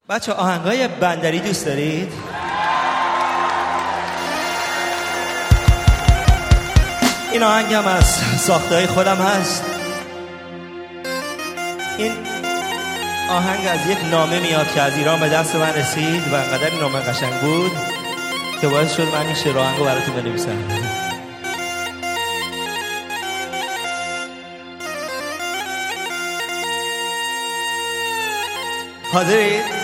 بچه آهنگای بندری دوست دارید؟ این آهنگ هم از ساخته‌های خودم هست. این آهنگ از یک نامه میاد که از ایران به دست من رسید و انقدر این نامه قشنگ بود که باعث شد من این شعر آهنگو براتون بنویسم. حاضرید؟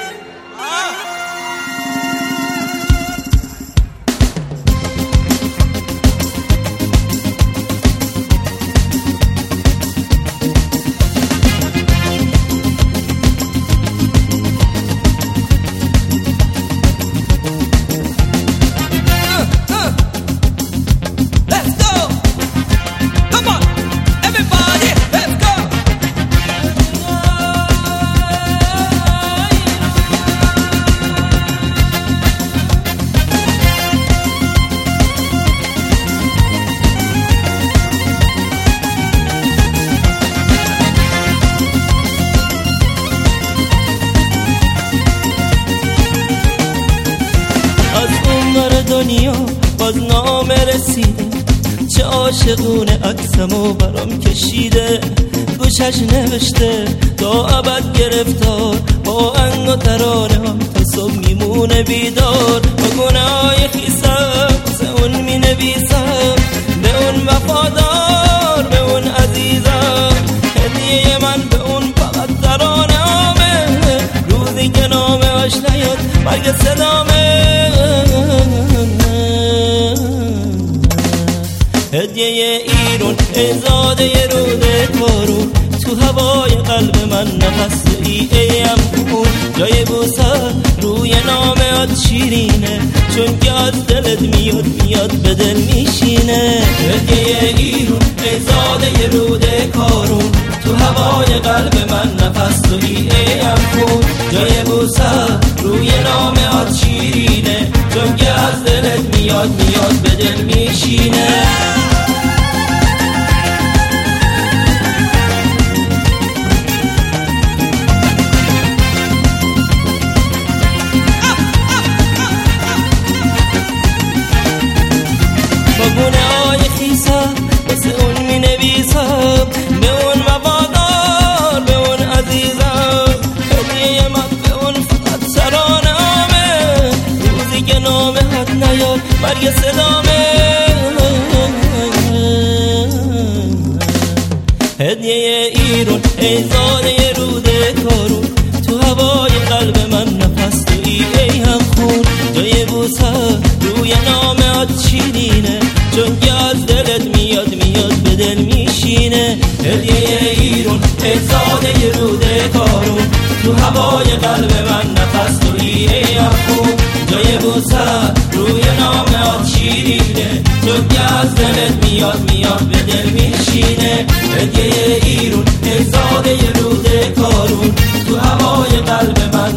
دنیا باز نامه رسیده، چه عاشقونه عکسمو برام کشیده، گوشش نوشته تا ابد گرفتار، با انگ و ترانه ها تا صبح میمونه بیدار، با گناهای خیسم واسه اون مینویسم، به اون وفادار به اون عزیزم، هدیه من به اون فقط ترانه هامه، روزی که نامه هاش نیاد مرگ صدامه، هدیه ایرون ازاده روده کارون، تو هوای قلب من نفس ایم خون، جای بوسه روی نامه شیرینه، چون که از دلت میاد به دل میشینه، هدیه ایرون ازاده روده کارون، تو هوای قلب من نفس ایم خون، جای بوسه روی نامه شیرینه، چون که از دلت میاد به دل میشینه. گناهای خیسم واسه اون می نویسم، به اون وفادار به اون عزیزم، هدیه من به اون فقط ترانه هامه، روزی که نامه حد نیاد مرگ صدامه، هدیه ایرون ایزاده روده کارون، تو هوای قلب من نفس تویی ای هم خون، جای بوسه روی نامه شیرینه، چون که از دلت میاد به دل میشینه، هدیه ایرون ازاده روده کارون، تو هوای قلب من نفس تویی ای خون، جای بوسه روی نامه شیرینه، چون که از دلت میاد به دل میشینه، هدیه ایرون ازاده روده کارون، تو هوای قلب من